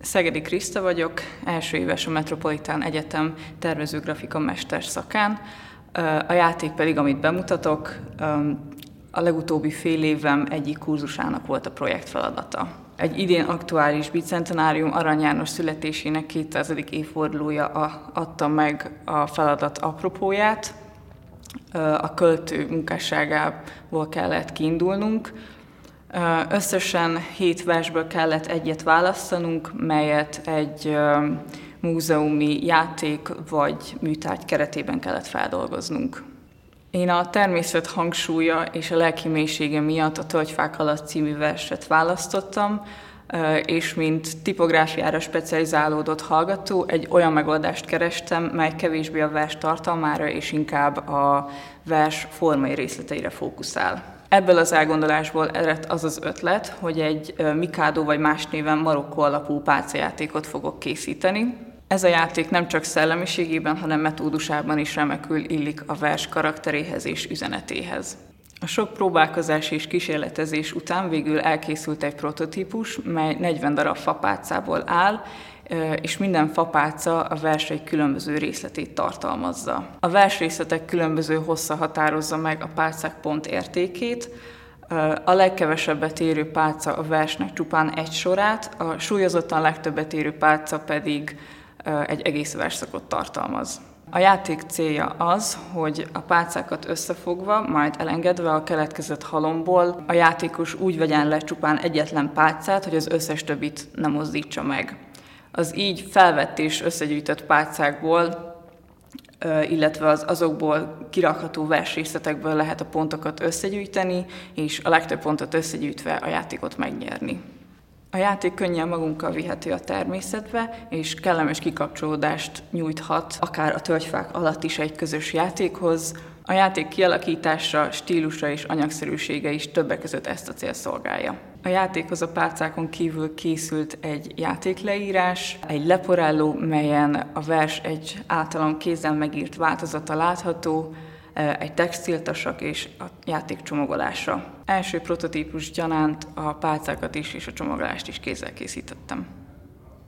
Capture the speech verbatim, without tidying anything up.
Szegedi Kriszta vagyok, első éves a Metropolitán Egyetem tervezőgrafika mester szakán. A játék pedig, amit bemutatok, a legutóbbi fél évem egyik kurzusának volt a projektfeladata. Egy idén aktuális bicentenárium Arany János születésének kétszázadik évfordulója adta meg a feladat apropóját. A költő munkásságából kellett kiindulnunk. Összesen hét versből kellett egyet választanunk, melyet egy múzeumi játék vagy műtárgy keretében kellett feldolgoznunk. Én a természet hangsúlya és a lelki mélysége miatt a Tölgyfák alatt című verset választottam, és mint tipográfiára specializálódott hallgató egy olyan megoldást kerestem, mely kevésbé a vers tartalmára és inkább a vers formai részleteire fókuszál. Ebből az elgondolásból eredt az az ötlet, hogy egy Mikado vagy más néven Marokkó alapú pálcajátékot fogok készíteni. Ez a játék nem csak szellemiségében, hanem metódusában is remekül illik a vers karakteréhez és üzenetéhez. A sok próbálkozás és kísérletezés után végül elkészült egy prototípus, mely negyven darab fapálcából áll, és minden fapálca a vers egy különböző részletét tartalmazza. A versrészletek különböző hossza határozza meg a pálcák pontértékét, a legkevesebbet érő pálca a versnek csupán egy sorát, a súlyozottan legtöbbet érő pálca pedig egy egész versszakot tartalmaz. A játék célja az, hogy a pálcákat összefogva, majd elengedve a keletkezett halomból, a játékos úgy vegyen le csupán egyetlen pálcát, hogy az összes többit nem mozdítsa meg. Az így felvett és összegyűjtött pálcákból, illetve az azokból kirakható versrészletekből lehet a pontokat összegyűjteni, és a legtöbb pontot összegyűjtve a játékot megnyerni. A játék könnyen magunkkal viheti a természetbe, és kellemes kikapcsolódást nyújthat, akár a tölgyfák alatt is egy közös játékhoz. A játék kialakítása, stílusa és anyagszerűsége is többek között ezt a célt szolgálja. A játékhoz a pálcákon kívül készült egy játékleírás, egy leporelló, melyen a vers egy általam kézzel megírt változata látható, egy textiltasak és a játék csomagolása. Első prototípus gyanánt a pálcákat is és a csomagolást is kézzel készítettem.